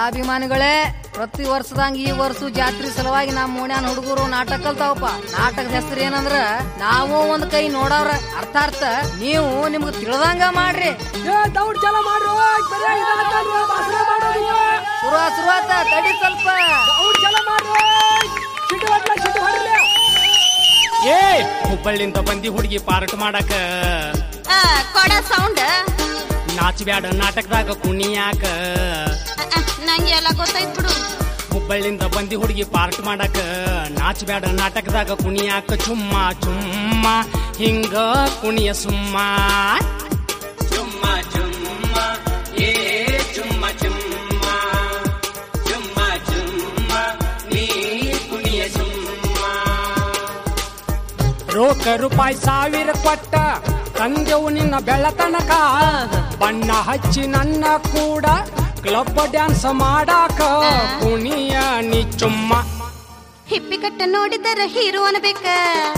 ಕಲಾಭಿಮಾನಿಗಳೇ, ಪ್ರತಿ ವರ್ಷದಂಗ ಈ ವರ್ಷ ಜಾತ್ರೆ ಸಲುವಾಗಿ ನಮ್ಮ ಓಣ್ಯಾನ ಹುಡುಗರು ನಾಟಕ ಕಲ್ತಾವಪ್ಪ. ನಾಟಕದ ಹೆಸರು ಏನಂದ್ರ ನಾವು ಒಂದ್ ಕೈ ನೋಡವ್ರ ಅರ್ಥಾರ್ಥ ನೀವು ನಿಮ್ಗೆ ತಿಳಿದಂಗ ಮಾಡ್ರಿ. ಶುರುವಾತ ತಡಿ ಸ್ವಲ್ಪ. ಏ ಹುಬ್ಬಳ್ಳಿಂದ ಬಂದಿ ಹುಡುಗಿ ಪಾರ್ಟ್ ಮಾಡಕ ಕೊಡ ಸೌಂಡ್. ನಾಚಬ್ಯಾಡ ನಾಟಕದಾಗ ಕುಣಿಯಾಕ ನಂಗೆ ಎಲ್ಲ ಗೊತ್ತಾಯ್ತು ಬಿಡು. ಹುಬ್ಬಳ್ಳಿಂದ ಬಂದಿ ಹುಡುಗಿ ಪಾರ್ಟ್ ಮಾಡಕ ನಾಚಬ್ಯಾಡ ನಾಟಕದಾಗ ಕುಣಿಯಾಕ ಚುಮ್ಮ ಚುಮ್ಮ ಹಿಂಗ ಕುಣಿಯ ಸುಮ್ಮ ಚುಮ್ಮ ಚುಮ್ಮ ಏ ಚುಮ್ಮ ಚುಮ್ಮ ಚುಮ್ಮ ಚುಮ್ಮ ನೀ ಕುಣಿಯ ಸುಮ್ಮ. ರೋಕ ರೂಪಾಯಿ 1000 ಕೊಟ್ಟ ತಂದೆವು ನಿನ್ನ ಬೆಳತನಕ, ಬಣ್ಣ ಹಚ್ಚಿ ನನ್ನ ಕೂಡ ಕ್ಲಬ್ ಡ್ಯಾನ್ಸ್ ಮಾಡಾಕ ಕುಣಿಯ ನೀ ಚುಮ್ಮ. ಹಿಪ್ಪಿ ಕಟ್ಟ ನೋಡಿದರ ಹೀರೋ ಅನ್ಬೇಕ,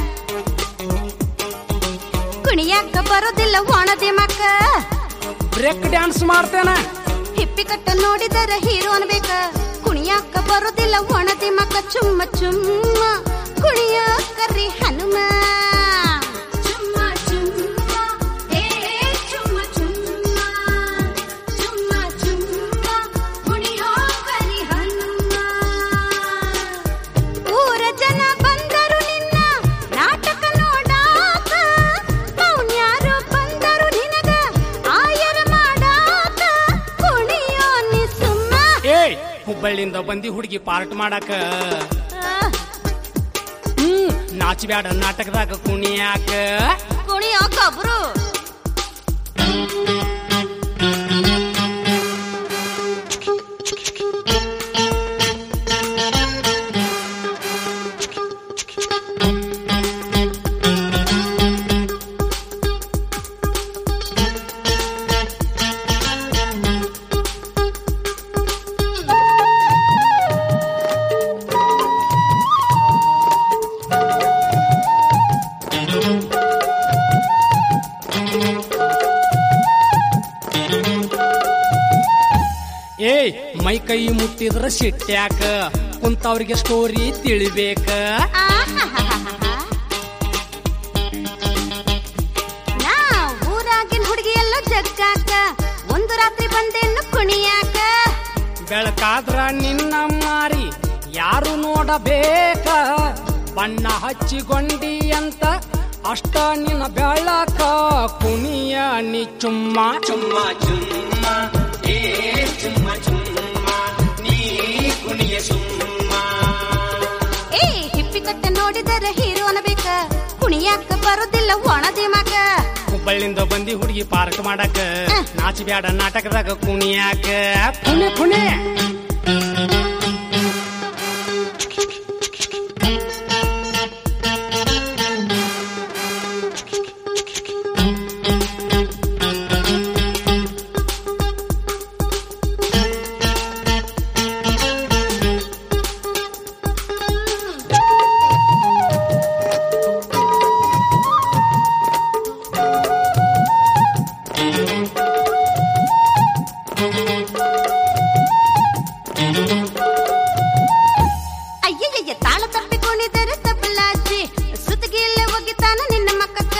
ಕುಣಿಯಾಕ ಬರೋದಿಲ್ಲ ಒಣದಿ ಮಕ್ಕ. ಬ್ರೇಕ್ ಡ್ಯಾನ್ಸ್ ಮಾಡ್ತೇನೆ. ಹಿಪ್ಪಿ ಕಟ್ಟ ನೋಡಿದರ ಹೀರೋ ಅನ್ಬೇಕ, ಕುಣಿಯಾಕ ಬರೋದಿಲ್ಲ ಒಣದಿ ಮಕ್ಕ. ಚುಮ್ಮ ಚುಮ್ಮ ಕುಣಿಯಾಕರಿ ಹನುಮ. ಹುಬ್ಬಳ್ಳಿಂದ ಬಂದಿ ಹುಡುಗಿ ಪಾರ್ಟ್ ಮಾಡಕ ನಾಚಬ್ಯಾಡ ನಾಟಕದಾಗ ಕುಣಿಯಾಕ ಬ್ರು. ಮೈ ಕೈ ಮುಟ್ಟಿದ್ರ ಸಿಟ್ಟ್ಯಾಕ ಕುಂತವ್ರಿಗೆ ಸ್ಟೋರಿ ತಿಳಿಬೇಕ. ನಾ ಊರಾಗಿನ ಹುಡುಗಿ ಎಲ್ಲ ಜಗ್ಗಾಕ ಒಂದು ರಾತ್ರಿ ಬಂದೇನು ಕುಣಿಯಾಕ. ಬೆಳಕಾದ್ರ ನಿನ್ನ ಮಾರಿ ಯಾರು ನೋಡಬೇಕ, ಬಣ್ಣ ಹಚ್ಚಿಕೊಂಡಿ ಅಂತ ಅಷ್ಟ ನಿನ್ನ ಬೆಳಕ ಕುಣಿಯ ನೀ ಚುಮ್ಮ ಚುಮ್ಮ ಚುಮ್ಮ ಏ ಚುಮ್ಮ ಚುಮ್ಮ ನೀ ಕುಣಿಯ ಸುಮ್ಮ. ಏ ಹಿಪ್ಪಿ ಕಟ್ಟ ನೋಡಿದರ ಹೀರೋ ಅನ್ಬೇಕ, ಕುಣಿಯಾಕ ಬರೋದಿಲ್ಲ ಒಣದಿ ಮಗ. ಹುಬ್ಬಳ್ಳಿಂದ ಬಂದಿ ಹುಡುಗಿ ಪಾರ್ಕ್ ಮಾಡಕ ನಾಚಬ್ಯಾಡ ನಾಟಕದಾಗ ಕುಣಿಯಾಕ ಕುಣೆ ಕುಣೆ. ಅಯ್ಯಯ್ಯ ತಾಳ ತಪ್ಪಿಕೊಂಡಿದ್ದಾರೆ ತಪ್ಪಲಾಜಿ ಸುತ್ತಿಗೆಲ್ಲ ಒಗಿತಾನ ನಿನ್ನ ಮಕ್ಕಕ್ಕ.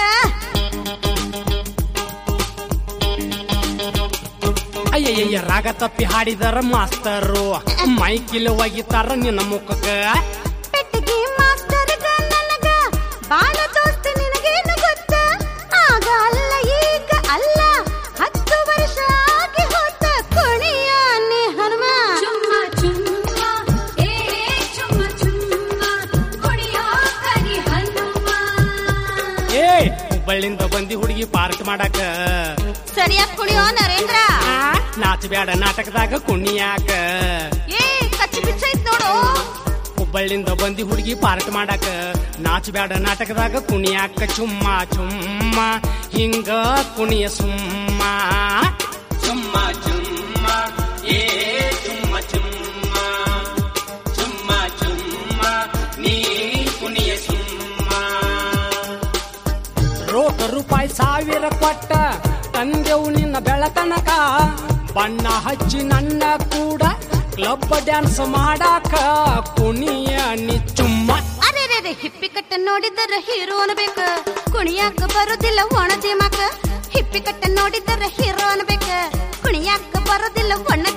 ಅಯ್ಯಯ್ಯ ರಾಗ ತಪ್ಪಿ ಹಾಡಿದರ ಮಾಸ್ತರು ಮೈಕಿಲ್ ಒಗಿತಾರ ನಿನ್ನ ಮುಖಕ್ಕ. ಪೆಟ್ಟಿಗೆ ಮಾಸ್ತರ್ಗ ನನಗ ಬಾಳ ದೋಸ್ತಿ ನಿನಗೇನು ಗೊತ್ತ, ಆಗ ಅಲ್ಲ ಈಗ ಅಲ್ಲ 10 ವರ್ಷ ಆಗಿ ಹೋತ ಕುಣಿಯ ನೀ ಹನುಮ. ಚುಮ್ಮ ಚುಮ್ಮ ಏ ಚುಮ್ಮ ಚುಮ್ಮ ಕುಣಿಯ ಕರಿ ಹನುಮ. ಏ ಹುಬ್ಬಳ್ಳಿಂದ ಬಂದಿ ಹುಡುಗಿ ಪಾರ್ಕ್ ಮಾಡಕ ಸರಿಯಾಗಿ ಕುಣಿಯೋ ನರೇಂದ್ರ. ನಾಚಬ್ಯಾಡ ನಾಟಕದಾಗ ಕುಣಿಯಾಕ ಏ ಕಚ್ಚಿ ಬಿಚ್ಚ ಐತ್ ನೋಡು. ಹುಬ್ಬಳ್ಳಿಂದ ಬಂದಿ ಹುಡುಗಿ ಪಾರ್ಕ್ ಮಾಡಕ ನಾಚಬ್ಯಾಡ ನಾಟಕದಾಗ ಕುಣಿಯಾಕ ಚುಮ್ಮ ಚುಮ್ಮ ಹಿಂಗ ಕುಣಿಯ ಸುಮ್ಮ ಚುಮ್ಮ ಚುಮ್ಮ ಏ ಚುಮ್ಮ ಚುಮ್ಮ ಚುಮ್ಮ ಚುಮ್ಮ ನೀ ಕುಣಿಯ ಸುಮ್ಮ. ರೋಕ ರೂಪಾಯಿ 1000 ಕೊಟ್ಟ ತಂದೆವು ನಿನ್ನ ಬೆಳತನಕ, ಬಣ್ಣ ಹಚ್ಚಿ ನನ್ನ ಕೂಡ ಕ್ಲಬ್ ಡ್ಯಾನ್ಸ್ ಮಾಡಾಕ ಕುಣಿಯ ನೀ ಚುಮ್ಮ. ಅರೆ ಹಿಪ್ಪಿ ಕಟ್ಟ ನೋಡಿದರ ಹೀರೋ ಅನ್ಬೇಕ ಕುಣಿಯಾಕ ಬರೋದಿಲ್ಲ ಒಣ ದಿಮಾಕ. ಹಿಪ್ಪಿ ಕಟ್ಟ ನೋಡಿದರ ಹೀರೋ ಅನ್ಬೇಕ ಕುಣಿಯಾಕ ಬರೋದಿಲ್ಲ ಒಣ